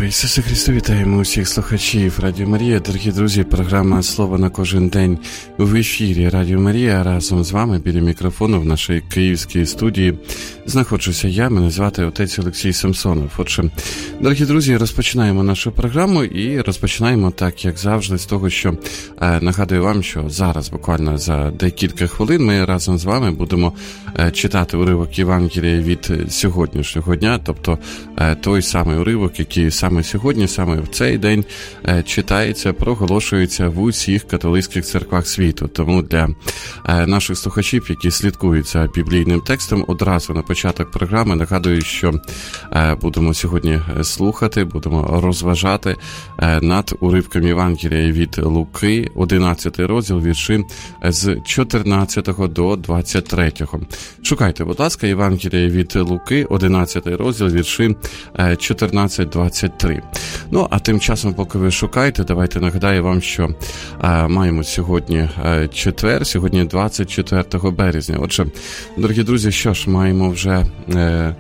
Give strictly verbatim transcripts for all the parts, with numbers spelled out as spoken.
Ісусе Христу, вітаємо усіх слухачів Радіо Марія. Дорогі друзі, програма «Слово на кожен день» в ефірі Радіо Марія. Разом з вами біля мікрофону в нашій київській студії знаходжуся я, мене звати отець Олексій Самсонов. Отже, дорогі друзі, розпочинаємо нашу програму і розпочинаємо так, як завжди, з того, що е, нагадую вам, що зараз, буквально за декілька хвилин, ми разом з вами будемо е, читати уривок Євангелія від сьогоднішнього дня, тобто е, той самий уривок, який саме сьогодні, саме в цей день е, читається, проголошується в усіх католицьких церквах світу. Тому для е, наших слухачів, які слідкують за біблійним текстом, одразу на початок програми нагадую, що е, будемо сьогодні слухати, будемо розважати е, над уривком Євангелія від Луки, одинадцятий розділ, вірші з чотирнадцятого до двадцять третього. Шукайте, будь ласка, Євангелія від Луки, одинадцятий розділ, вірші е, чотирнадцять двадцять три. Ну, а тим часом, поки ви шукаєте, давайте нагадаю вам, що е, маємо сьогодні е, четвер, сьогодні двадцять четвертого березня. Отже, дорогі друзі, що ж, маємо вже е,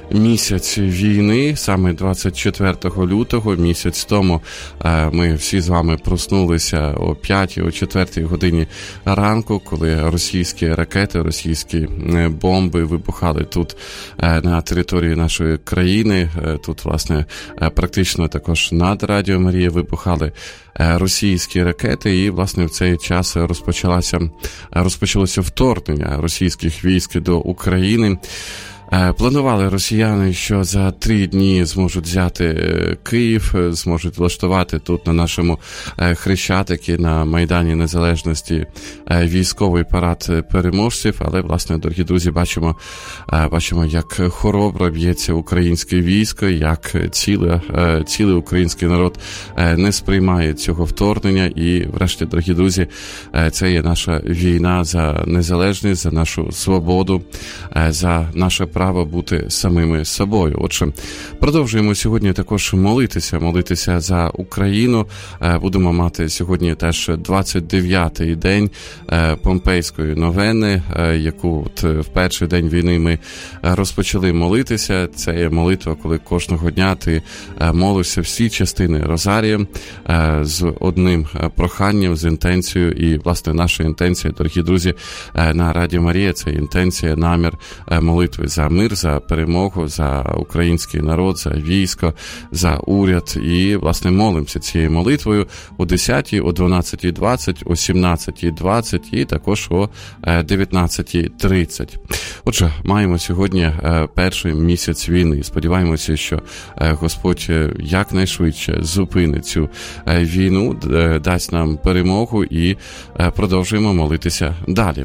місяць війни, саме двадцять четвертого лютого, місяць тому е, ми всі з вами проснулися о п'ятій, о четвертій годині ранку, коли російські ракети, російські е, бомби вибухали тут е, на території нашої країни. Е, тут, власне, е, практично також над Радіо Марія вибухали е, російські ракети, і, власне, в цей час розпочалося, розпочалося вторгнення російських військ до України. Планували росіяни, що за три дні зможуть взяти Київ, зможуть влаштувати тут на нашому Хрещатику, на Майдані Незалежності військовий парад переможців. Але, власне, дорогі друзі, бачимо, бачимо, як хоробро б'ється українське військо, як ціле, цілий український народ не сприймає цього вторгнення. І, врешті, дорогі друзі, це є наша війна за незалежність, за нашу свободу, за наше право бути самими собою. Отже, продовжуємо сьогодні також молитися, молитися за Україну. Будемо мати сьогодні теж двадцять дев'ятий день Помпейської новени, яку от в перший день війни ми розпочали молитися. Це є молитва, коли кожного дня ти молишся всі частини Розарія з одним проханням, з інтенцією. І, власне, наша інтенція, дорогі друзі, на Радіо Марія, це інтенція, намір молитви за мир, за перемогу, за український народ, за військо, за уряд. І, власне, молимося цією молитвою о десятій, о дванадцятій двадцять, о сімнадцятій двадцять і також о дев'ятнадцятій тридцять. Отже, маємо сьогодні перший місяць війни. Сподіваємося, що Господь якнайшвидше зупинить цю війну, дасть нам перемогу, і продовжуємо молитися далі.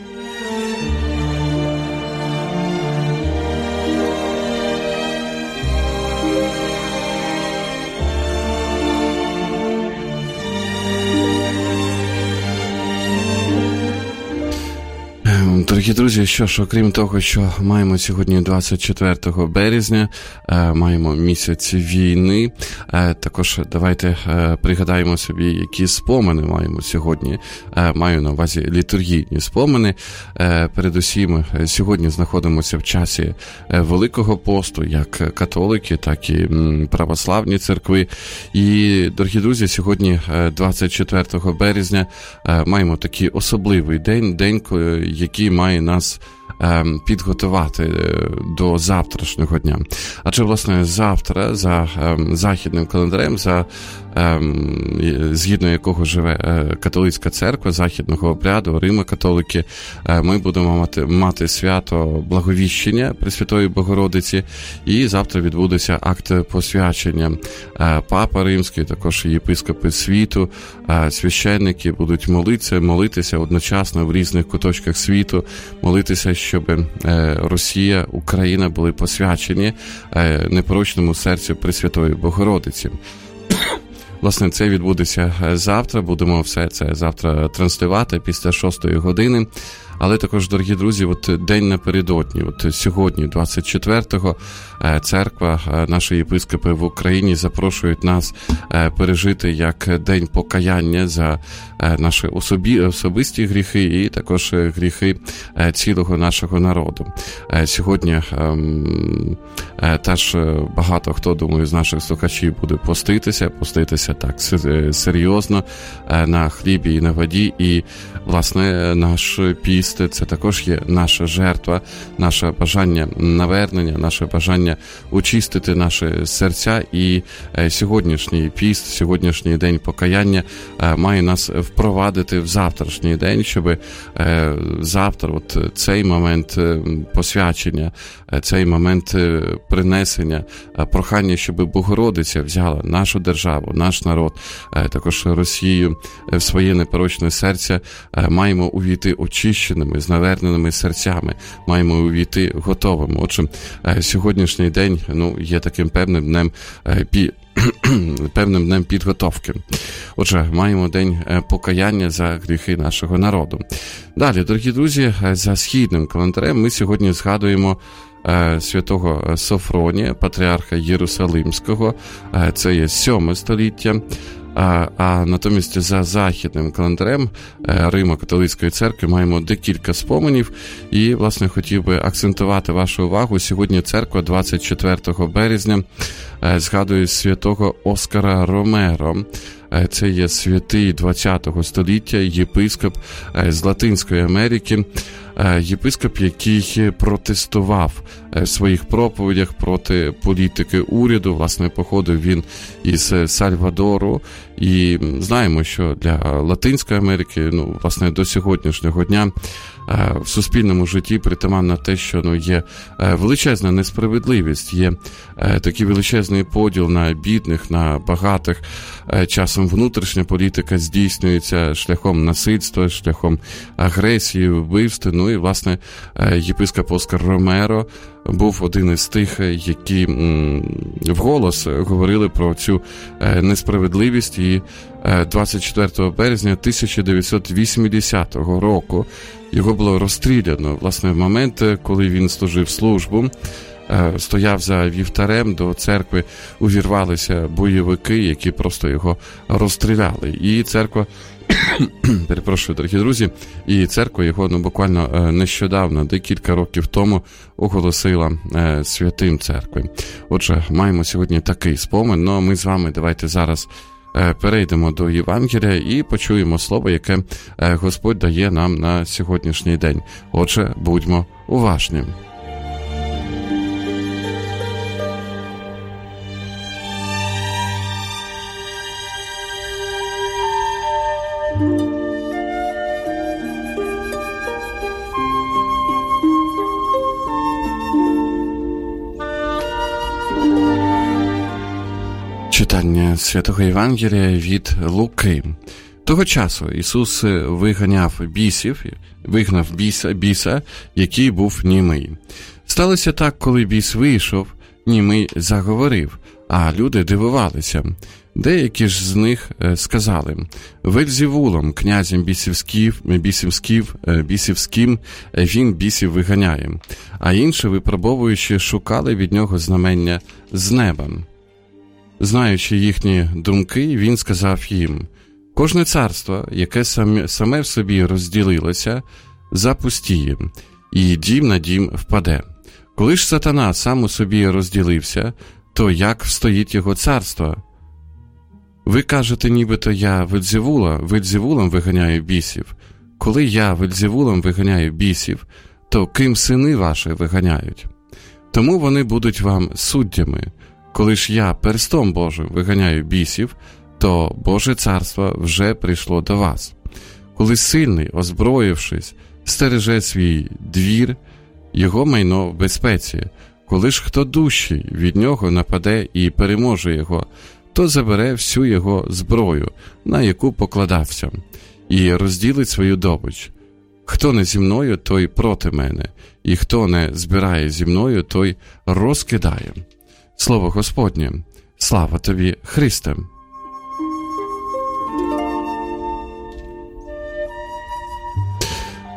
Дорогі друзі, що ж, окрім того, що маємо сьогодні двадцять четвертого березня, маємо місяць війни, також давайте пригадаємо собі, які спомини маємо сьогодні. Маю на увазі літургійні спомини. Передусім, сьогодні знаходимося в часі Великого посту, як католики, так і православні церкви. І, дорогі друзі, сьогодні, двадцять четвертого березня, маємо такий особливий день, день, який має нас підготувати до завтрашнього дня. Адже, власне, завтра за західним календарем, за згідно якого живе католицька церква західного обряду, Римо-католики, ми будемо мати, мати свято Благовіщення Пресвятої Богородиці, і завтра відбудеться акт посвячення. Папа Римський, також єпископи світу, священники будуть молитися, молитися одночасно в різних куточках світу, молитися, щоб Росія, Україна були посвячені непорочному серцю Пресвятої Богородиці. Власне, це відбудеться завтра, будемо все це завтра транслювати після шостої години. але також, дорогі друзі, от день напередодні, от сьогодні, двадцять четвертого, церква, наші єпископи в Україні запрошують нас пережити як день покаяння за наші особі, особисті гріхи і також гріхи цілого нашого народу. Сьогодні теж багато хто, думаю, з наших слухачів буде поститися, поститися так серйозно на хлібі і на воді, і, власне, наш піст – це також є наша жертва, наше бажання навернення, наше бажання очистити наші серця, і сьогоднішній піст, сьогоднішній день покаяння має нас впровадити в завтрашній день, щоб завтра от цей момент посвячення, цей момент принесення, прохання, щоб Богородиця взяла нашу державу, наш народ, також Росію в своє непорочне серце, маємо увійти очищеними, з наверненими серцями, маємо увійти готовими. Отже, сьогоднішній день, ну, є таким певним днем пі... певним днем підготовки. Отже, маємо день покаяння за гріхи нашого народу. Далі, дорогі друзі, за східним календарем ми сьогодні згадуємо святого Софронія, патріарха Єрусалимського, це є сьоме століття. А, а натомість за західним календарем Римо-католицької церкви маємо декілька споменів, і, власне, хотів би акцентувати вашу увагу. Сьогодні церква двадцять четвертого березня згадує святого Оскара Ромеро. Це є святий двадцятого століття, єпископ з Латинської Америки, єпископ, який протестував в своїх проповідях проти політики уряду. Власне, походив він із Сальвадору, і знаємо, що для Латинської Америки, ну, власне, до сьогоднішнього дня в суспільному житті притаманно те, що, ну, є величезна несправедливість, є такий величезний поділ на бідних, на багатих. Часом внутрішня політика здійснюється шляхом насильства, шляхом агресії, вбивств. Ну і, власне, єпископ Оскар Ромеро був один із тих, які вголос говорили про цю несправедливість, і двадцять четвертого березня тисяча дев'ятсот вісімдесятого року його було розстріляно. Власне, в момент, коли він служив службу, стояв за вівтарем, до церкви увірвалися бойовики, які просто його розстріляли. І церква, перепрошую, дорогі друзі, і церква його, ну, буквально нещодавно, декілька років тому, оголосила е, святим церкви. Отже, маємо сьогодні такий спомин, ну, ми з вами давайте зараз е, перейдемо до Євангелія і почуємо слово, яке е, Господь дає нам на сьогоднішній день. Отже, будьмо уважні. Читання Святого Євангелія від Луки. Того часу Ісус виганяв бісів, вигнав біса, біса, який був німий. Сталося так, коли біс вийшов, німий заговорив, а люди дивувалися. Деякі ж з них сказали: Вельзевулом, князем бісівськів, бісівськів, бісівським, він бісів виганяє. А інші, випробовуючи, шукали від нього знамення з неба. Знаючи їхні думки, він сказав їм: кожне царство, яке саме, саме в собі розділилося, запустіє, і дім на дім впаде. Коли ж сатана сам у собі розділився, то як встоїть його царство? Ви кажете, нібито я Вельзевула, Вельзевулом виганяю бісів. Коли я Вельзевулом виганяю бісів, то ким сини ваші виганяють? Тому вони будуть вам суддями. Коли ж я перстом Божим виганяю бісів, то Боже царство вже прийшло до вас. Коли сильний, озброївшись, стереже свій двір, його майно в безпеці. Коли ж хто дужчий від нього нападе і переможе його, то забере всю його зброю, на яку покладався, і розділить свою добич. Хто не зі мною, той проти мене, і хто не збирає зі мною, той розкидає. Слово Господнє. Слава тобі, Христе!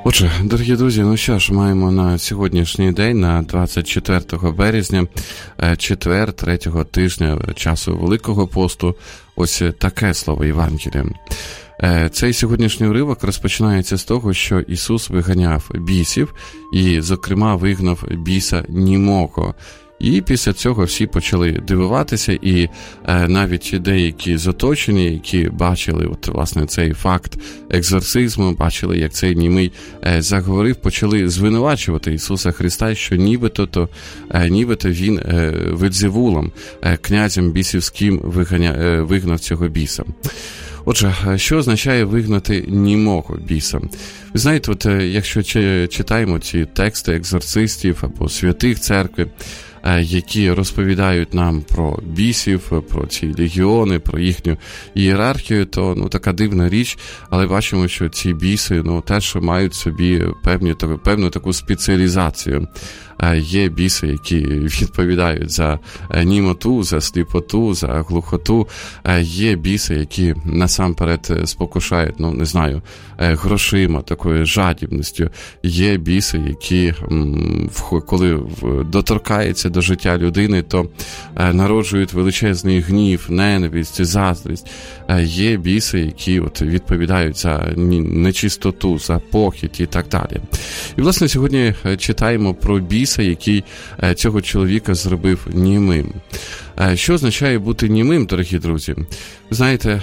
Отже, дорогі друзі, ну що ж, маємо на сьогоднішній день, на двадцять четвертого березня, четвер, третього тижня часу Великого посту, ось таке слово Євангелія. Цей сьогоднішній уривок розпочинається з того, що Ісус виганяв бісів і, зокрема, вигнав біса німого. І після цього всі почали дивуватися, і е, навіть деякі з оточення, які бачили от, власне, цей факт екзорцизму, бачили, як цей німий е, заговорив, почали звинувачувати Ісуса Христа, що нібито, то, е, нібито він е, Вельзевулом, е, князем бісівським виганя, е, вигнав цього біса. Отже, що означає вигнати німого біса? Ви знаєте, от, якщо читаємо ці тексти екзорцистів або святих церкви, які розповідають нам про бісів, про ці легіони, про їхню ієрархію, то ну, така дивна річ, але бачимо, що ці біси ну, теж мають собі певні, певну таку спеціалізацію. Є біси, які відповідають за німоту, за сліпоту, за глухоту. Є біси, які насамперед спокушають, ну, не знаю, грошима, такою жадібністю. Є біси, які, коли доторкаються до життя людини, то народжують величезний гнів, ненависть, заздрість. Є біси, які от відповідають за нечистоту, за похідь і так далі. І, власне, сьогодні читаємо про біса, який цього чоловіка зробив німим. Що означає бути німим, дорогі друзі? Ви знаєте,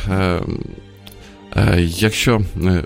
якщо...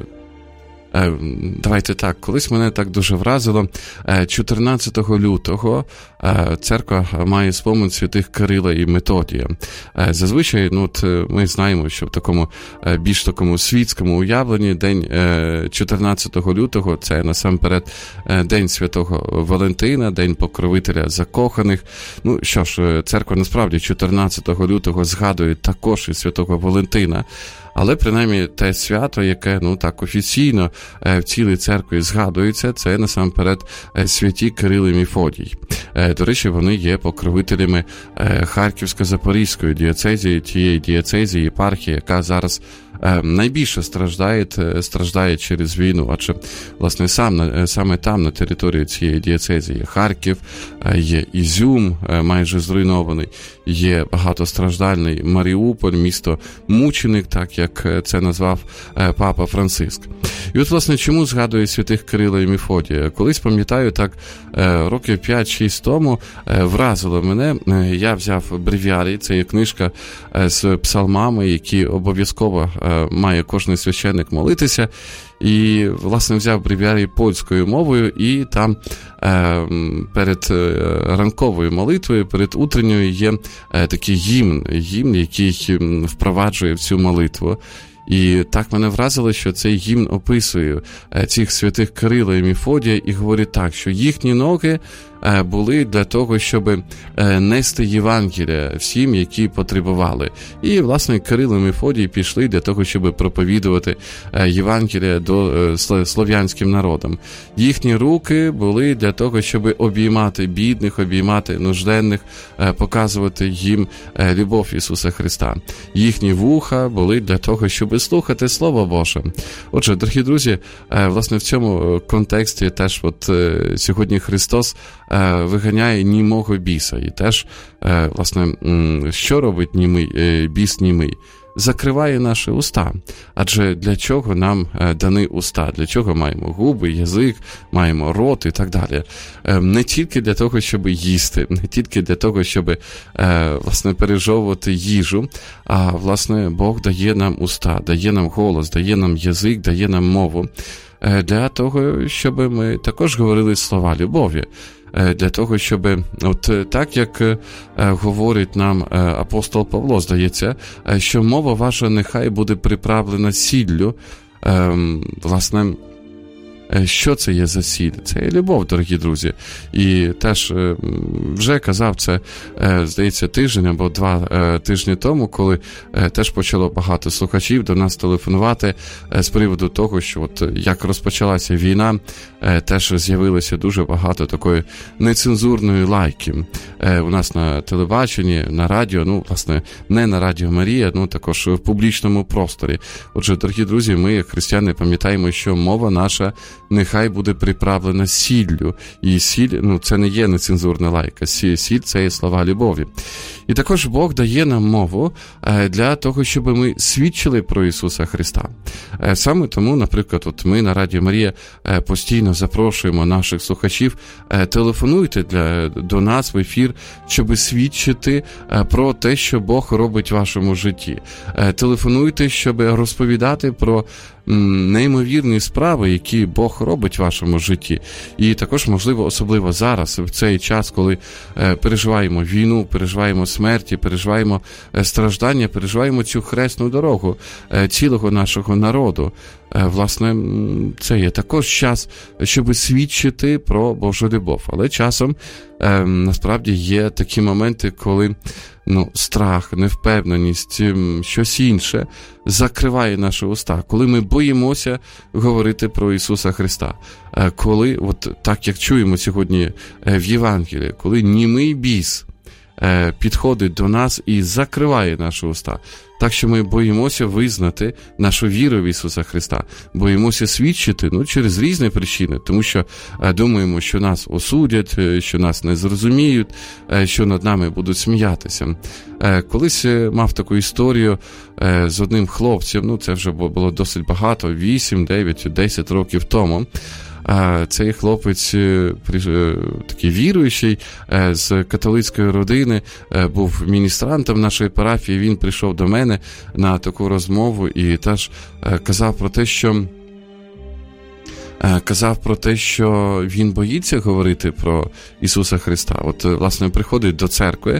Давайте так, колись мене так дуже вразило, чотирнадцятого лютого церква має спомин святих Кирила і Методія. Зазвичай, ну, от ми знаємо, що в такому більш такому світському уявленні день чотирнадцятого лютого це насамперед день святого Валентина, день покровителя закоханих. Ну що ж, церква насправді чотирнадцятого лютого згадує також і святого Валентина. Але, принаймні, те свято, яке, ну, так офіційно в цілій церкві згадується, це, насамперед, святі Кирил і Мефодій. До речі, вони є покровителями Харківсько-Запорізької дієцезії, тієї дієцезії, єпархії, яка зараз найбільше страждає, страждає через війну, адже, власне, сам, саме там, на території цієї дієцезії, Харків, є Ізюм, майже зруйнований, є багатостраждальний Маріуполь, місто Мученик, так як це назвав папа Франциск. І от, власне, чому згадує святих Кирила і Мефодія? Колись, пам'ятаю, так, років п'ять-шість тому вразило мене, я взяв бревіарій, це є книжка з псалмами, які обов'язково має кожен священник молитися, і, власне, взяв бревіарій польською мовою, і там е, перед ранковою молитвою, перед утренньою є е, такий гімн, гімн, який впроваджує в цю молитву. І так мене вразило, що цей гімн описує цих святих Кирила і Мефодія і говорить так, що їхні ноги були для того, щоб нести Євангелія всім, які потребували. І, власне, Кирило і Мефодій пішли для того, щоб проповідувати Євангелія до слов'янським народам. Їхні руки були для того, щоб обіймати бідних, обіймати нужденних, показувати їм любов Ісуса Христа. Їхні вуха були для того, щоб слухати Слово Боже. Отже, дорогі друзі, власне, в цьому контексті теж от сьогодні Христос виганяє німого біса. І теж, власне, що робить німий, біс німий? Закриває наші уста. Адже для чого нам дані уста? Для чого маємо губи, язик, маємо рот і так далі? Не тільки для того, щоб їсти, не тільки для того, щоб, власне, пережовувати їжу, а, власне, Бог дає нам уста, дає нам голос, дає нам язик, дає нам мову для того, щоб ми також говорили слова любові. Для того, щоб, от так, як е, говорить нам е, апостол Павло, здається, е, що мова ваша нехай буде приправлена сіллю, е, власне, що це є за сіль? Це є любов, дорогі друзі. І теж е, вже казав це, е, здається, тиждень або два е, тижні тому, коли е, теж почало багато слухачів до нас телефонувати е, з приводу того, що от як розпочалася війна, е, теж з'явилося дуже багато такої нецензурної лайки. Е, у нас на телебаченні, на радіо, ну, власне, не на Радіо Марія, ну, також в публічному просторі. Отже, дорогі друзі, ми, як християни, пам'ятаємо, що мова наша нехай буде приправлена сіллю. І сіль, ну, це не є нецензурна лайка. Сіль – це є слова любові. І також Бог дає нам мову для того, щоб ми свідчили про Ісуса Христа. Саме тому, наприклад, от ми на Радіо Марія постійно запрошуємо наших слухачів, телефонуйте для, до нас в ефір, щоб свідчити про те, що Бог робить в вашому житті. Телефонуйте, щоб розповідати про неймовірні справи, які Бог робить в вашому житті. І також, можливо, особливо зараз, в цей час, коли переживаємо війну, переживаємо смерті, переживаємо страждання, переживаємо цю хресну дорогу цілого нашого народу. Власне, це є також час, щоб свідчити про Божу любов. Але часом, насправді, є такі моменти, коли ну, страх, невпевненість, щось інше закриває наші уста, коли ми боїмося говорити про Ісуса Христа. Коли, от так як чуємо сьогодні в Євангелії, коли німий біс підходить до нас і закриває наші уста. Так що ми боїмося визнати нашу віру в Ісуса Христа, боїмося свідчити, ну, через різні причини, тому що думаємо, що нас осудять, що нас не зрозуміють, що над нами будуть сміятися. Колись мав таку історію з одним хлопцем, ну, це вже було досить багато, вісім, дев'ять, десять років тому. Цей хлопець, такий віруючий, з католицької родини, був міністрантом нашої парафії. Він прийшов до мене на таку розмову і теж казав про те, що казав про те, що він боїться говорити про Ісуса Христа. От, власне, приходить до церкви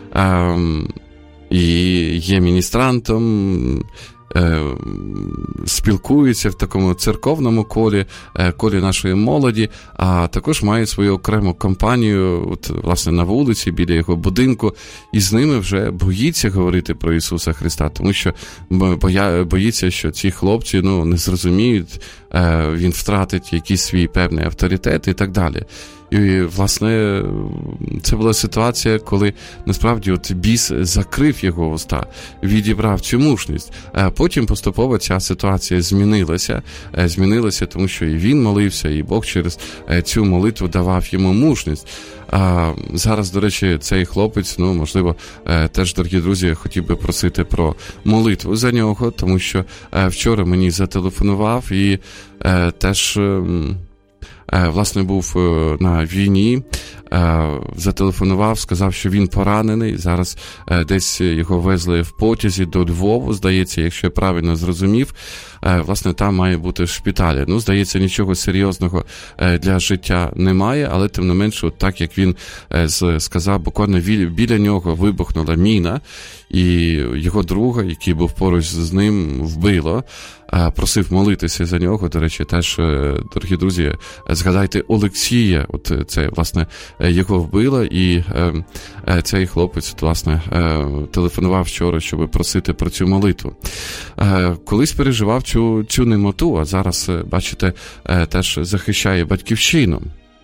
і є міністрантом, спілкується в такому церковному колі, колі нашої молоді, а також має свою окрему компанію, от, власне, на вулиці, біля його будинку, і з ними вже боїться говорити про Ісуса Христа, тому що боя, боїться, що ці хлопці, ну, не зрозуміють, він втратить якийсь свій певний авторитет і так далі. І, власне, це була ситуація, коли, насправді, от біс закрив його уста, відібрав цю мужність. А потім поступово ця ситуація змінилася. Змінилася, тому що і він молився, і Бог через цю молитву давав йому мужність. А зараз, до речі, цей хлопець, ну, можливо, теж, дорогі друзі, хотів би просити про молитву за нього, тому що вчора мені зателефонував і теж... власне, був на війні, зателефонував, сказав, що він поранений, зараз десь його везли в потязі до Львову, здається, якщо я правильно зрозумів, власне, там має бути в шпиталі. Ну, здається, нічого серйозного для життя немає, але, тим не менше, от так, як він сказав, буквально біля нього вибухнула міна, і його друга, який був поруч з ним, вбило. Просив молитися за нього. До речі, теж, дорогі друзі, згадайте Олексія, от це, власне, його вбило, і цей хлопець, власне, телефонував вчора, щоб просити про цю молитву. Колись переживав цю, цю немоту, а зараз, бачите, теж захищає батьківщину.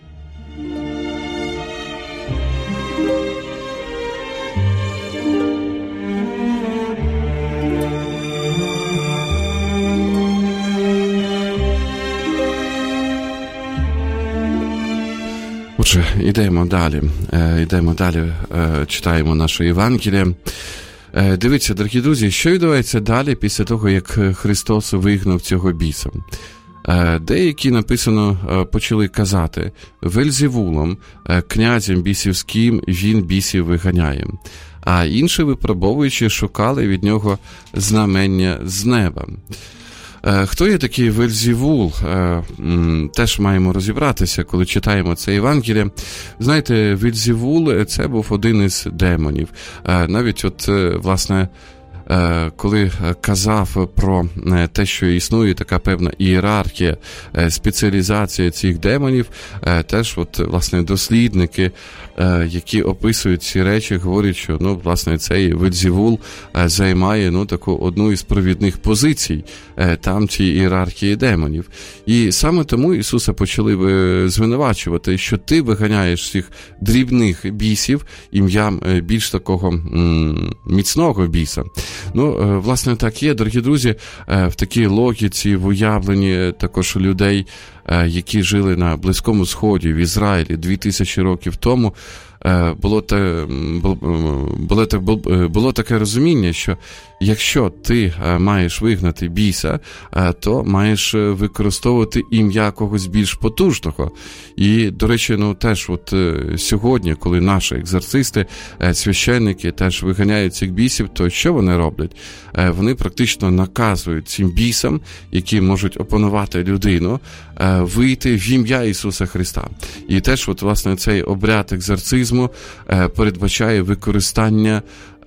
Отже, йдемо далі, йдемо далі, читаємо наше Євангеліє. Дивіться, дорогі друзі, що відбувається далі після того, як Христос вигнав цього біса. Деякі, написано, почали казати: Вельзевулом, князем бісівським, він бісів виганяє. А інші, випробовуючи, шукали від нього знамення з неба. Хто є такий Вельзевул? Теж маємо розібратися, коли читаємо це Євангеліє. Знаєте, Вельзевул – це був один із демонів. Навіть от, власне, коли казав про те, що існує така певна ієрархія, спеціалізація цих демонів, теж, от, власне, дослідники, які описують ці речі, говорять, що, ну, власне, цей Вельзевул займає, ну, таку одну із провідних позицій там ці ієрархії демонів. І саме тому Ісуса почали звинувачувати, що ти виганяєш цих дрібних бісів ім'ям більш такого м- міцного біса. Ну, власне, так є, дорогі друзі, в такій логіці, в уявленні також людей, які жили на Близькому Сході, в Ізраїлі дві тисячі років тому, було, те, було, було таке розуміння, що якщо ти маєш вигнати біса, то маєш використовувати ім'я когось більш потужного. І, до речі, ну теж от сьогодні, коли наші екзорцисти, священники теж виганяють цих бісів, то що вони роблять? Вони практично наказують цим бісам, які можуть опанувати людину, вийти в ім'я Ісуса Христа. І теж, от, власне, цей обряд екзорцизму передбачає використання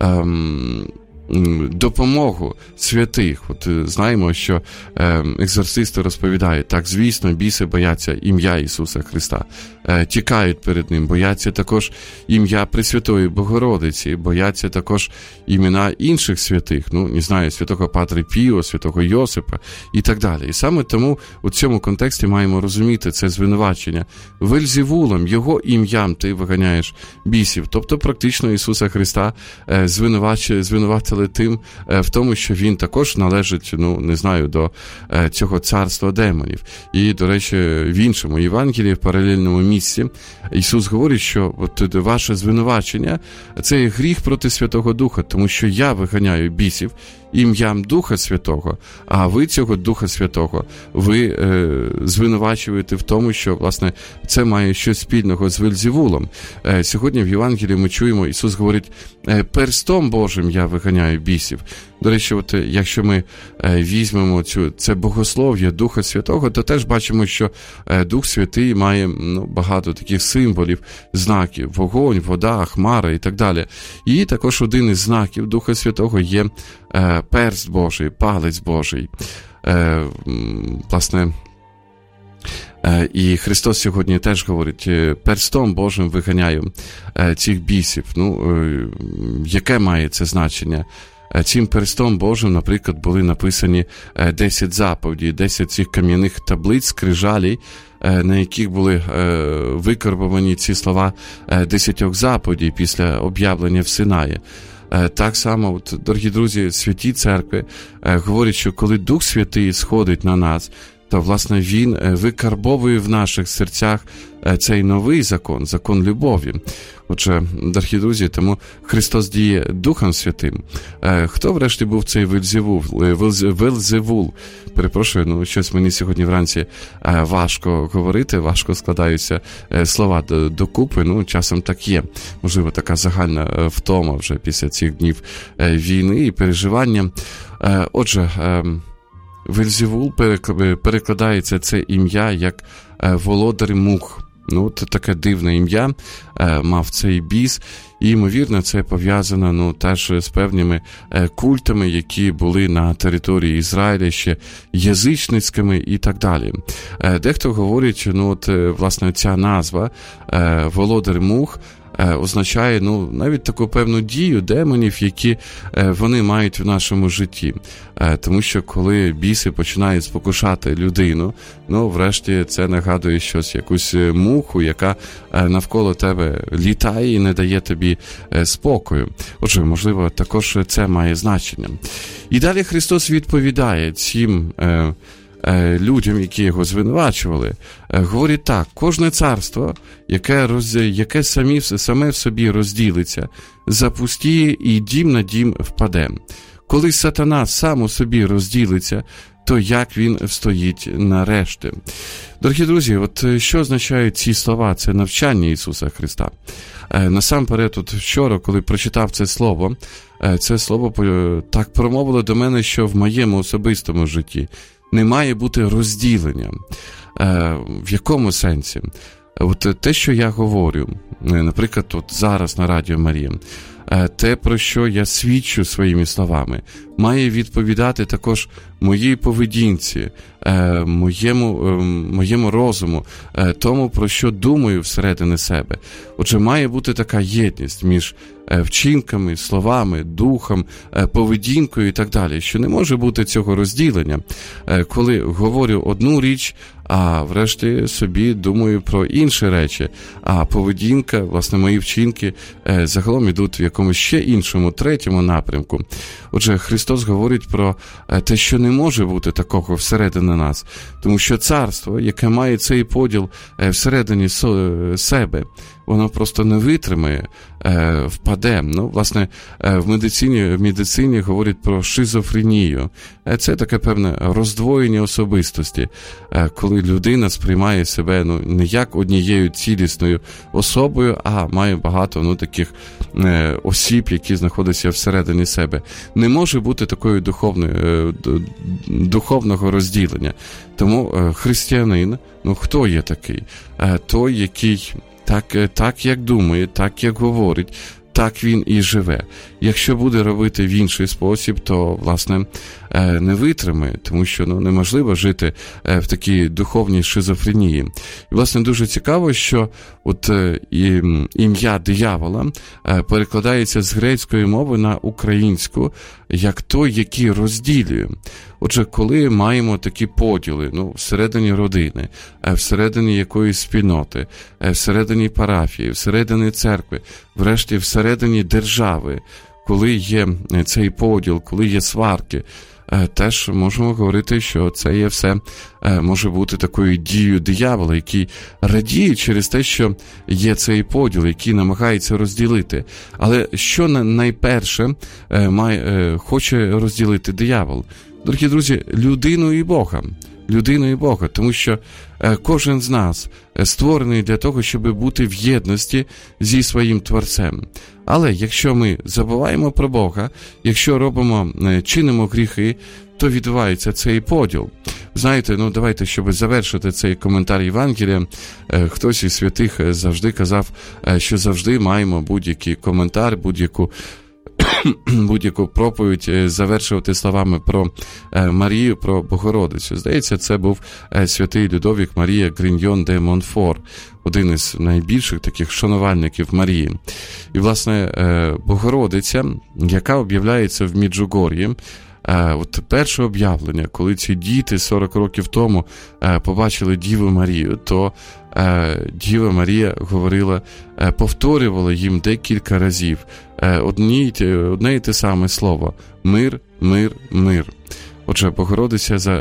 ем, допомогу святих. От знаємо, що е, екзорцисти розповідають, так, звісно, біси бояться ім'я Ісуса Христа, е, тікають перед ним, бояться також ім'я Пресвятої Богородиці, бояться також імена інших святих, ну, не знаю, святого Падре Піо, святого Йосипа і так далі. І саме тому у цьому контексті маємо розуміти це звинувачення. Вельзевулом, його ім'ям ти виганяєш бісів, тобто практично Ісуса Христа е, звинувачує, звинуватили тим в тому, що він також належить, ну, не знаю, до цього царства демонів. І, до речі, в іншому Євангелії, в паралельному місці, Ісус говорить, що от ваше звинувачення – це гріх проти Святого Духа, тому що я виганяю бісів ім'ям Духа Святого, а ви цього Духа Святого, ви е, звинувачуєте в тому, що, власне, це має щось спільного з Вельзевулом. Е, сьогодні в Євангелії ми чуємо, Ісус говорить, е, перстом Божим я виганяю бісів. До речі, от якщо ми е, візьмемо цю, це богослов'я Духа Святого, то теж бачимо, що е, Дух Святий має, ну, багато таких символів, знаків, вогонь, вода, хмара і так далі. І також один із знаків Духа Святого є е, перст Божий, палець Божий. Е, власне, е, і Христос сьогодні теж говорить, перстом Божим виганяю е, цих бісів. Ну, е, яке має це значення? Цим перстом Божим, наприклад, були написані десять заповідей, десять цих кам'яних таблиць, скрижалей, на яких були викарбовані ці слова десятьох заповідей після об'явлення в Синаї. Так само, от, дорогі друзі, святі церкви говорять, що коли Дух Святий сходить на нас, то, власне, Він викарбовує в наших серцях цей новий закон, закон любові. Отже, дорогі друзі, тому Христос діє Духом Святим. Хто, врешті, був цей Вельзевул? Вельзевул? Перепрошую, ну, щось мені сьогодні вранці важко говорити, важко складаються слова докупи, ну, часом так є. Можливо, така загальна втома вже після цих днів війни і переживання. Отже, Вельзевул перекладається це ім'я як володар мух. Ну, це таке дивне ім'я мав цей біс, і, ймовірно, це пов'язано, ну, теж з певними культами, які були на території Ізраїля, ще язичницькими і так далі. Дехто говорить, ну, от, власне, ця назва володар мух означає, ну, навіть таку певну дію демонів, які вони мають в нашому житті. Тому що коли біси починають спокушати людину, ну, врешті це нагадує щось, якусь муху, яка навколо тебе літає і не дає тобі спокою. Отже, можливо, також це має значення. І далі Христос відповідає цим людям, які його звинувачували, говорить так: кожне царство, яке, роз... яке самі... саме в собі розділиться, запустіє і дім на дім впаде. Коли сатана сам у собі розділиться, то як він встоїть нарешті? Дорогі друзі, от що означають ці слова? Це навчання Ісуса Христа. Насамперед, от вчора, коли прочитав це слово, це слово так промовило до мене, що в моєму особистому житті не має бути розділення. В якому сенсі? От те, що я говорю, наприклад, от зараз на Радіо Марія, те, про що я свідчу своїми словами, має відповідати також моїй поведінці, моєму, моєму розуму, тому, про що думаю всередині себе. Отже, має бути така єдність між вчинками, словами, духом, поведінкою і так далі, що не може бути цього розділення, коли говорю одну річ, а врешті собі думаю про інші речі. А поведінка, власне, мої вчинки загалом ідуть в якомусь ще іншому, третьому напрямку. Отже, Христос говорить про те, що не може бути такого всередині нас, тому що царство, яке має цей поділ всередині себе, воно просто не витримає, впаде. Ну, власне, в медицині, в медицині говорять про шизофренію. Це таке певне роздвоєння особистості, коли людина сприймає себе ну, не як однією цілісною особою, а має багато ну, таких осіб, які знаходяться всередині себе. Не може бути такої духовної, духовного розділення. Тому християнин, ну хто є такий? Той, який Так, так, як думає, так, як говорить, так він і живе. Якщо буде робити в інший спосіб, то, власне, не витримає, тому що ну, неможливо жити в такій духовній шизофренії. І, власне, дуже цікаво, що от ім'я диявола перекладається з грецької мови на українську, як той, який розділює. Отже, коли маємо такі поділи, ну, всередині родини, всередині якоїсь спільноти, всередині парафії, всередині церкви, врешті всередині держави, коли є цей поділ, коли є сварки, теж можемо говорити, що це є все, може бути такою дією диявола, який радіє через те, що є цей поділ, який намагається розділити. Але що найперше має, хоче розділити диявол? Дорогі друзі, людину і Бога. Людину і Бога, тому що кожен з нас створений для того, щоб бути в єдності зі своїм Творцем. Але якщо ми забуваємо про Бога, якщо робимо, чинимо гріхи, то відбувається цей поділ. Знаєте, ну давайте, щоб завершити цей коментар Євангелія, хтось із святих завжди казав, що завжди маємо будь-який коментар, будь-яку будь-яку проповідь завершувати словами про Марію, про Богородицю. Здається, це був святий Людовік Марія Гріньйон де Монфор, один із найбільших таких шанувальників Марії. І, власне, Богородиця, яка об'являється в Меджугор'ї, от перше об'явлення, коли ці діти сорок років тому побачили Діву Марію, то Діва Марія говорила, повторювала їм декілька разів одні, одне і те саме слово – мир, мир, мир. Отже, Богородиця за,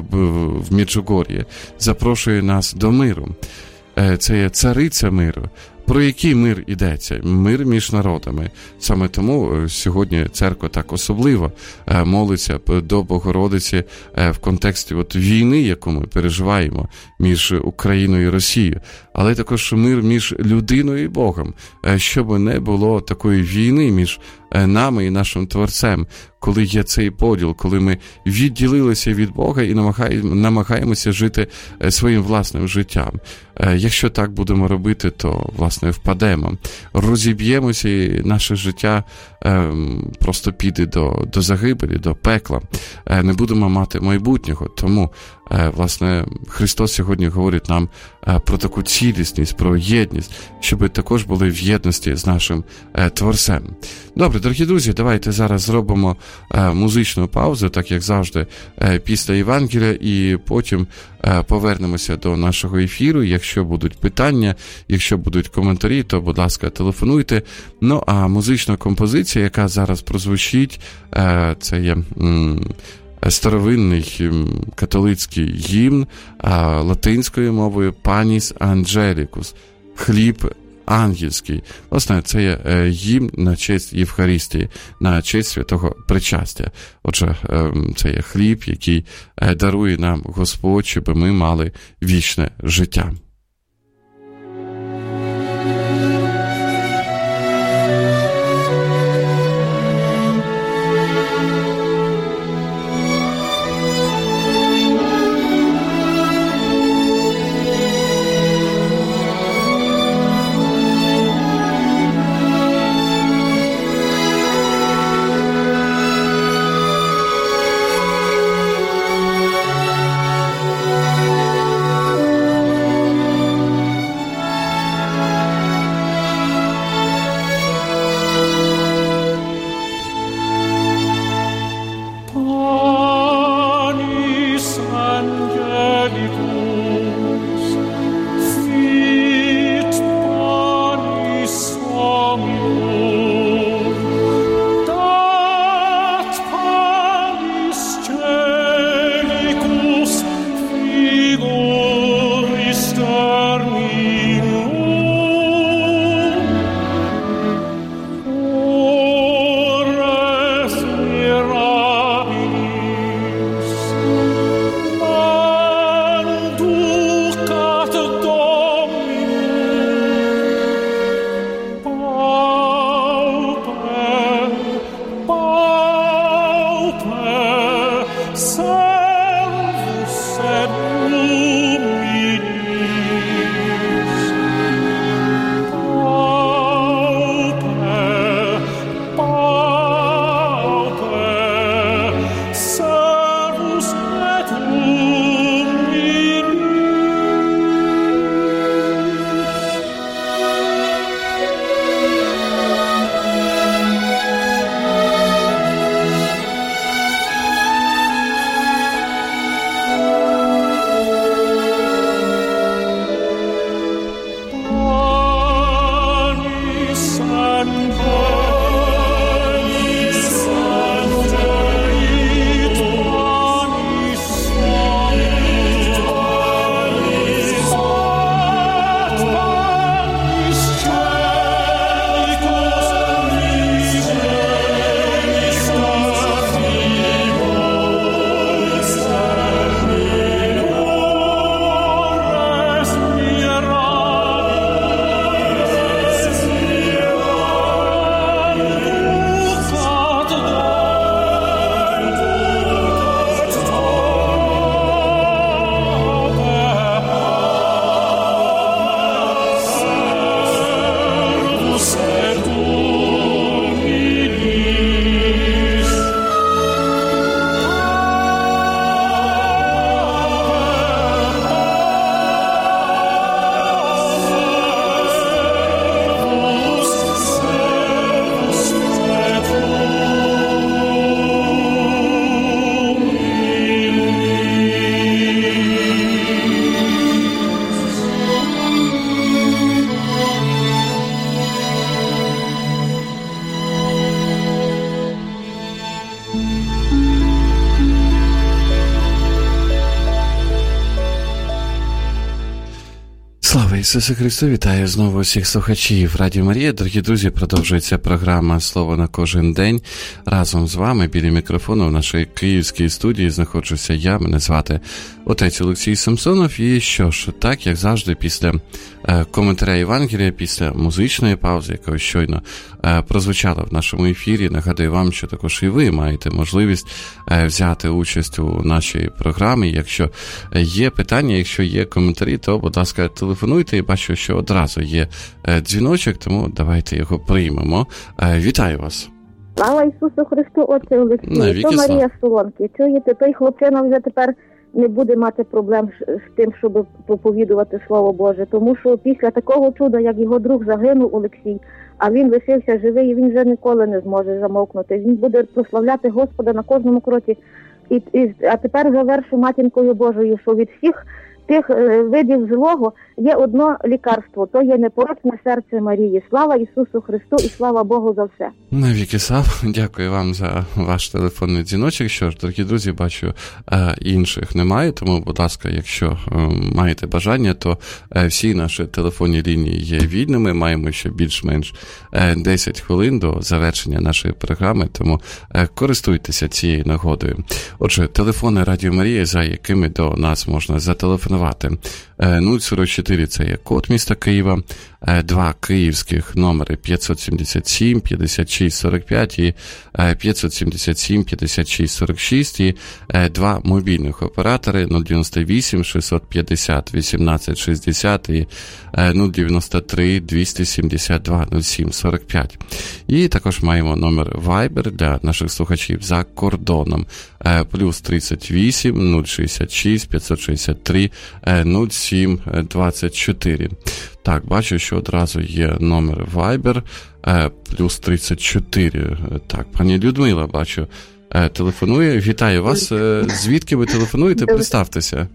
в Меджугор'ї запрошує нас до миру. Це є цариця миру. Про який мир йдеться? Мир між народами. Саме тому сьогодні церква так особливо молиться до Богородиці в контексті от війни, яку ми переживаємо між Україною і Росією, але також мир між людиною і Богом, щоб не було такої війни між нами і нашим Творцем, коли є цей поділ, коли ми відділилися від Бога і намагаємося жити своїм власним життям. Якщо так будемо робити, то, власне, впадемо, розіб'ємося і наше життя просто піде до, до загибелі, до пекла. Не будемо мати майбутнього. Тому, власне, Христос сьогодні говорить нам про таку цілісність, про єдність, щоб також були в єдності з нашим Творцем. Добре, дорогі друзі, давайте зараз зробимо музичну паузу, так як завжди, після Євангелія, і потім повернемося до нашого ефіру. Якщо будуть питання, якщо будуть коментарі, то, будь ласка, телефонуйте. Ну, а музична композиція, яка зараз прозвучить, це є старовинний католицький гімн латинською мовою «Panis Angelicus» – «Хліб ангельський». Власне, це є гімн на честь Євхаристії, на честь святого причастя. Отже, це є хліб, який дарує нам Господь, щоб ми мали вічне життя. Thank you. Слава Ісусу Христу! Вітаю знову всіх слухачів Радіо Марія. Дорогі друзі, продовжується програма «Слово на кожен день». Разом з вами біля мікрофону в нашій київській студії знаходжуся я, мене звати отець Олексій Самсонов. І що ж, так, як завжди, після е, коментаря Євангелія, після музичної паузи, яка щойно е, прозвучала в нашому ефірі, нагадую вам, що також і ви маєте можливість е, взяти участь у нашій програмі. Якщо є питання, якщо є коментарі, то, будь ласка, телефонуйте. Я бачу, що одразу є е, дзвіночок, тому давайте його приймемо. Е, вітаю вас. Слава Ісусу Христу, отче Олексій. То Марія Солонки. Чуєте, той хлопчина вже тепер не буде мати проблем з тим, щоб проповідувати Слово Боже. Тому що після такого чуда, як його друг загинув, Олексій, а він лишився живий, і він вже ніколи не зможе замовкнути. Він буде прославляти Господа на кожному кроці. І, і, а тепер завершу матінкою Божою, що від всіх тих е, видів злого є одно лікарство, то є непорочне серце Марії. Слава Ісусу Христу і слава Богу за все. Навіки слав. Дякую вам за ваш телефонний дзвіночок. Що ж, дорогі друзі, бачу, е, інших немає, тому, будь ласка, якщо е, маєте бажання, то е, всі наші телефонні лінії є вільними. Маємо ще більш-менш е, десять хвилин до завершення нашої програми, тому е, користуйтеся цією нагодою. Отже, телефони Радіо Марія, за якими до нас можна зателефонувати. нуль сорок чотири – це є код міста Києва, два київських номери п'ятсот сімдесят сім п'ятдесят шість сорок п'ять і п'ятсот сімдесят сім п'ятдесят шість сорок шість, і два мобільних оператори нуль дев'яносто вісім шістсот п'ятдесят вісімнадцять шістдесят і нуль дев'яносто три двісті сімдесят два нуль сім сорок п'ять. І також маємо номер Viber для наших слухачів за кордоном плюс тридцять вісім нуль шістдесят шість п'ятсот шістдесят три нуль сім двадцять чотири. Так, бачу, що одразу є номер Viber плюс тридцять чотири. Так, пані Людмила, бачу, телефонує. Вітаю вас. Звідки ви телефонуєте? Добре. Представтеся.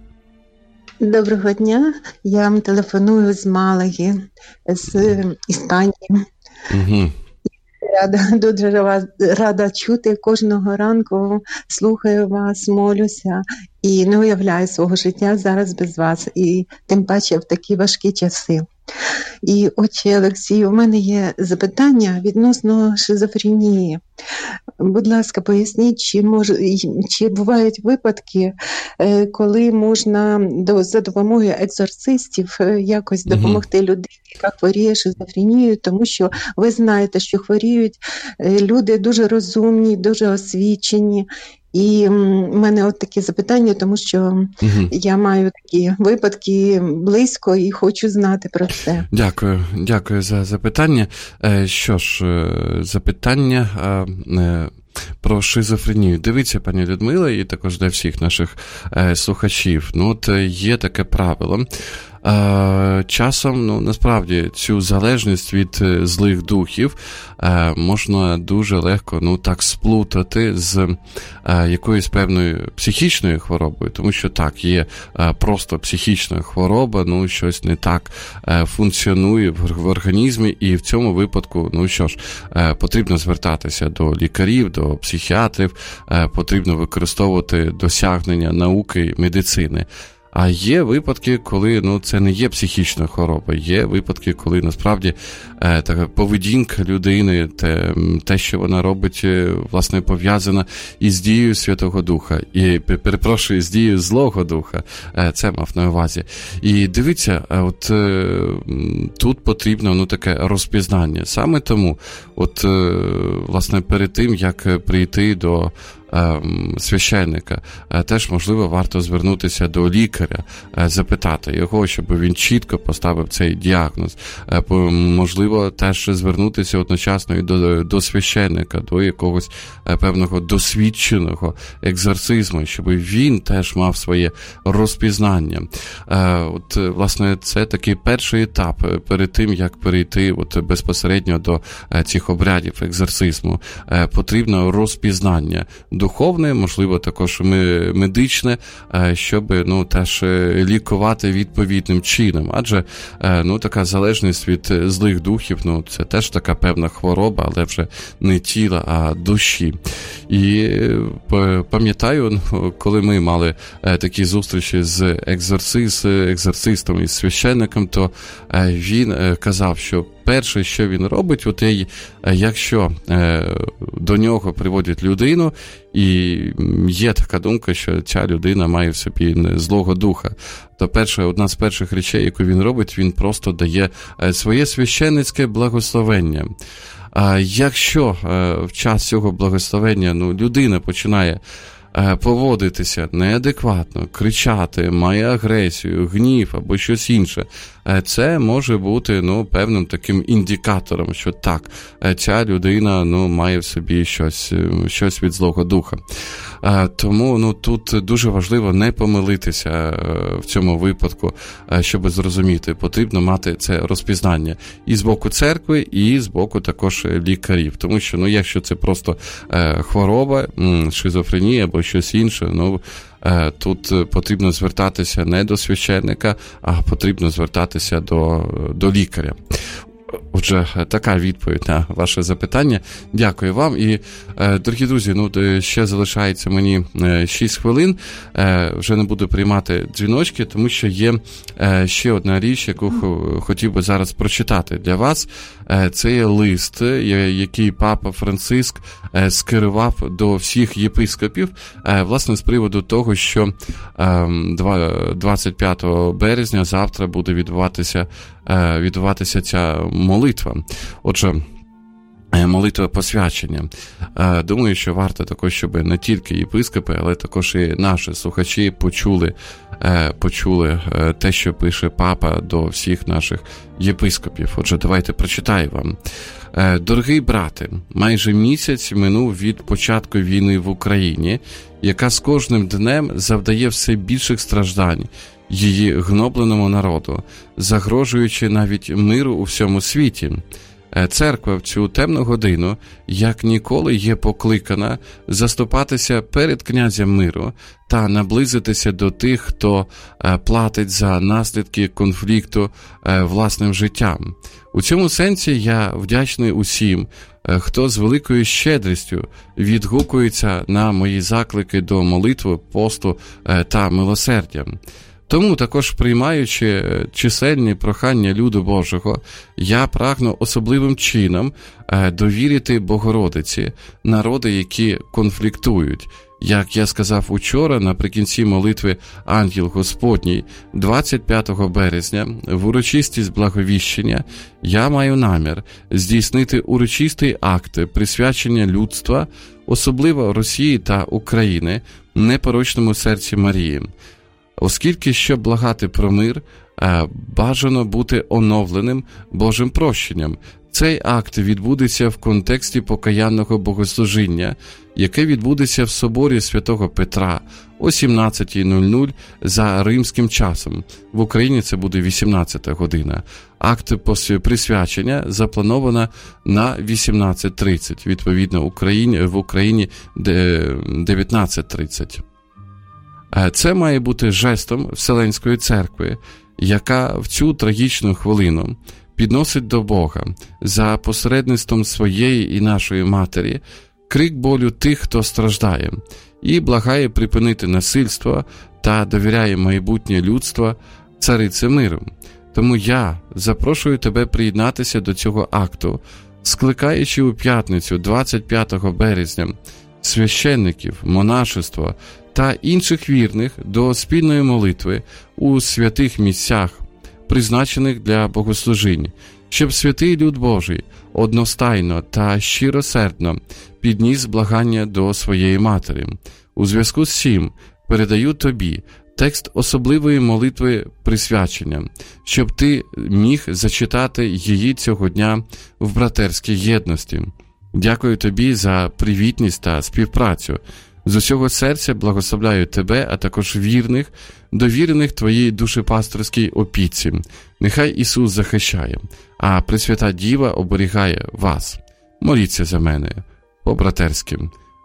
Доброго дня. Я вам телефоную з Малаги, з Іспанії. Угу. Рада, дуже вас рада чути кожного ранку, слухаю вас, молюся і не уявляю свого життя зараз без вас, і тим паче в такі важкі часи. І, отче Олексій, у мене є запитання відносно шизофренії. Будь ласка, поясніть, чи, може, чи бувають випадки, коли можна до, за допомогою екзорцистів якось допомогти mm-hmm. людині, яка хворіє шизофренією, тому що ви знаєте, що хворіють люди дуже розумні, дуже освічені. І в мене от такі запитання, тому що угу. я маю такі випадки близько і хочу знати про це. Дякую, дякую за запитання. Що ж, запитання про шизофренію. Дивіться, пані Людмила, і також для всіх наших слухачів. Ну, от є таке правило. Часом, ну, насправді, цю залежність від злих духів можна дуже легко, ну, так сплутати з якоюсь певною психічною хворобою, тому що так, є просто психічна хвороба, ну, щось не так функціонує в організмі, і в цьому випадку, ну, що ж, потрібно звертатися до лікарів, до психіатрів, потрібно використовувати досягнення науки, медицини. А є випадки, коли, ну, це не є психічна хвороба. Є випадки, коли насправді е, така поведінка людини, те, те, що вона робить, власне, пов'язана із дією Святого Духа. І, перепрошую, з дією Злого Духа. Е, це мав на увазі. І дивіться, от е, тут потрібно, ну, таке розпізнання. Саме тому, от, е, власне, перед тим, як прийти до священника, теж, можливо, варто звернутися до лікаря, запитати його, щоб він чітко поставив цей діагноз. Можливо, теж звернутися одночасно і до, до священника, до якогось певного досвідченого екзорцизму, щоб він теж мав своє розпізнання. От, власне, це такий перший етап перед тим, як перейти от безпосередньо до цих обрядів екзорцизму. Потрібно розпізнання духовне, можливо, також медичне, щоб, ну, теж лікувати відповідним чином. Адже, ну, така залежність від злих духів, ну, це теж така певна хвороба, але вже не тіла, а душі. І пам'ятаю, коли ми мали такі зустрічі з екзорцист, екзорцистом і священником, то він казав, що перше, що він робить, от якщо до нього приводять людину, і є така думка, що ця людина має в собі злого духа, то перша, одна з перших речей, яку він робить, він просто дає своє священницьке благословення. А якщо в час цього благословення, ну, людина починає поводитися неадекватно, кричати, має агресію, гнів або щось інше, це може бути, ну, певним таким індикатором, що так, ця людина, ну, має в собі щось, щось від злого духа. Тому, ну, тут дуже важливо не помилитися в цьому випадку, щоб зрозуміти, потрібно мати це розпізнання і з боку церкви, і з боку також лікарів. Тому що, ну, якщо це просто хвороба, шизофренія або щось інше, ну, тут потрібно звертатися не до священника, а потрібно звертатися до, до лікаря. Отже, така відповідь на ваше запитання. Дякую вам. І, дорогі друзі, ну, ще залишається мені шість хвилин. Вже не буду приймати дзвіночки, тому що є ще одна річ, яку хотів би зараз прочитати для вас. Це є лист, який Папа Франциск скерував до всіх єпископів, власне, з приводу того, що двадцять п'ятого березня завтра буде відбуватися, відбуватися ця молитва. Отже, молитва посвячення. Думаю, що варто також, щоб не тільки єпископи, але також і наші слухачі почули, почули те, що пише Папа до всіх наших єпископів. Отже, давайте прочитаю вам. Дорогий брате, майже місяць минув від початку війни в Україні, яка з кожним днем завдає все більших страждань її гнобленому народу, загрожуючи навіть миру у всьому світі. Церква в цю темну годину, як ніколи, є покликана заступатися перед князем миру та наблизитися до тих, хто платить за наслідки конфлікту власним життям. У цьому сенсі я вдячний усім, хто з великою щедрістю відгукується на мої заклики до молитви, посту та милосердя. Тому, також приймаючи чисельні прохання люду Божого, я прагну особливим чином довірити Богородиці народи, які конфліктують. Як я сказав учора, наприкінці молитви «Ангел Господній», двадцять п'ятого березня, в урочистість благовіщення, я маю намір здійснити урочистий акт присвячення людства, особливо Росії та України, непорочному серці Марії. Оскільки, щоб благати про мир, бажано бути оновленим Божим прощенням. Цей акт відбудеться в контексті покаянного богослужіння, яке відбудеться в соборі Святого Петра о сімнадцятій нуль нуль за римським часом. В Україні це буде вісімнадцята година. Акт присвячення заплановано на вісімнадцять тридцять, відповідно Україні, в Україні дев'ятнадцять тридцять. Це має бути жестом Вселенської церкви, яка в цю трагічну хвилину підносить до Бога за посередництвом своєї і нашої матері крик болю тих, хто страждає, і благає припинити насильство та довіряє майбутнє людство цариці миру. Тому я запрошую тебе приєднатися до цього акту, скликаючи у п'ятницю двадцять п'ятого березня священників, монашество та інших вірних до спільної молитви у святих місцях, призначених для богослужінь, щоб святий люд Божий одностайно та щиросердно підніс благання до своєї матері. У зв'язку з цим передаю тобі текст особливої молитви присвячення, щоб ти міг зачитати її цього дня в братерській єдності. Дякую тобі за привітність та співпрацю. З усього серця благословляю тебе, а також вірних, довірених твоїй душепасторській опіці. Нехай Ісус захищає, а Пресвята Діва оберігає вас. Моліться за мене по-братерськи.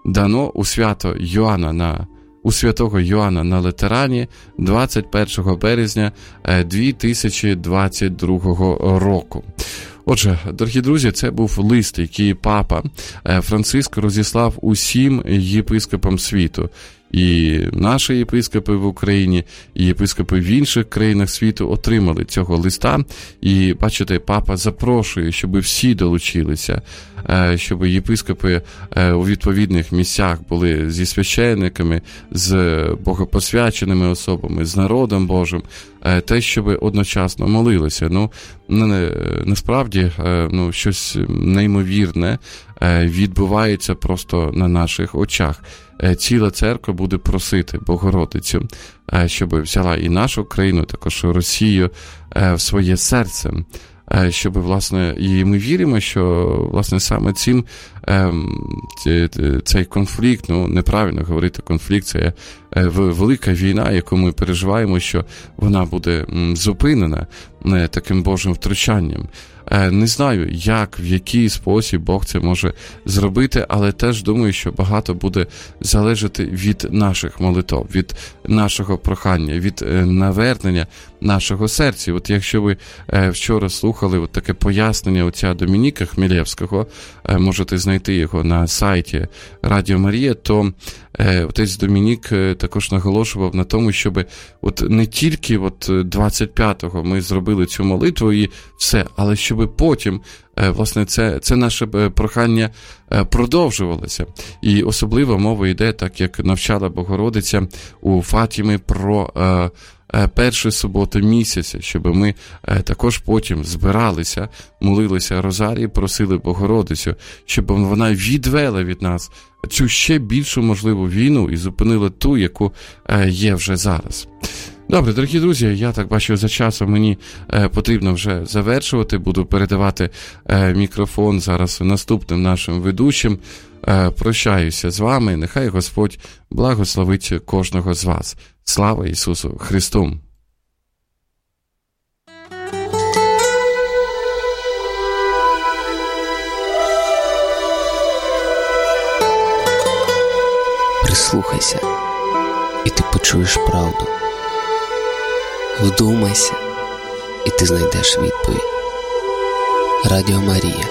дано у свято Йоанна на у святого Йоанна на Латерані двадцять першого березня дві тисячі двадцять другого року. Отже, дорогі друзі, це був лист, який папа Франциск розіслав усім єпископам світу. І наші єпископи в Україні, і єпископи в інших країнах світу отримали цього листа. І, бачите, папа запрошує, щоб всі долучилися, щоб єпископи у відповідних місцях були зі священниками, з богопосвяченими особами, з народом Божим, те, щоб одночасно молилися. Ну, насправді, ну, щось неймовірне відбувається просто на наших очах. Ціла церква буде просити Богородицю, щоб взяла і нашу країну, також Росію, в своє серце, щоб, власне, і ми віримо, що, власне, саме цим цей конфлікт, ну, неправильно говорити конфлікт, це велика війна, яку ми переживаємо, що вона буде зупинена таким Божим втручанням. Не знаю, як, в який спосіб Бог це може зробити, але теж думаю, що багато буде залежати від наших молитов, від нашого прохання, від навернення нашого серця. От якщо ви вчора слухали от таке пояснення отця Домініка Хмілєвського, можете знайти його на сайті Радіо Марія, то отець Домінік також наголошував на тому, щоб от не тільки от двадцять п'ятого ми зробили цю молитву і все, але щоб потім, власне, це, це наше прохання продовжувалося. І особливо мова йде, так як навчала Богородиця у Фатімі, про першу суботу місяця, щоб ми також потім збиралися, молилися Розарії, просили Богородицю, щоб вона відвела від нас цю ще більшу можливу війну і зупинила ту, яку є вже зараз. Добре, дорогі друзі, я так бачу, за часом мені е, потрібно вже завершувати. Буду передавати е, мікрофон зараз наступним нашим ведучим. Е, прощаюся з вами. Нехай Господь благословить кожного з вас. Слава Ісусу Христу! Прислухайся, і ти почуєш правду. Вдумайся, і ти знайдеш відповідь. Радіо Марія.